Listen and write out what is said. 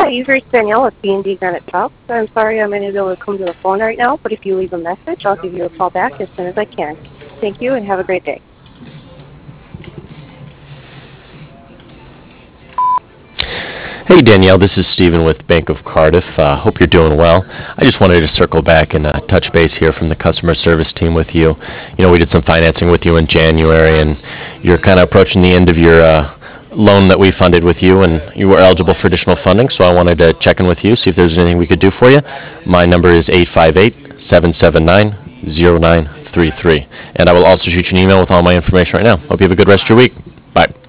Hi, you've reached Danielle with B&D Granite Shop. I'm sorry I'm unable to come to the phone right now, but if you leave a message, I'll give you a call back as soon as I can. Thank you and have a great day. Hey Danielle, this is Stephen with Bank of Cardiff. Hope you're doing well. I just wanted to circle back and touch base here from the customer service team with you. You know, we did some financing with you in January, and you're kind of approaching the end of your loan that we funded with you, and you were eligible for additional funding, so I wanted to check in with you, see if there's anything we could do for you. My number is 858-779-0933, and I will also shoot you an email with all my information right now. Hope you have a good rest of your week. Bye.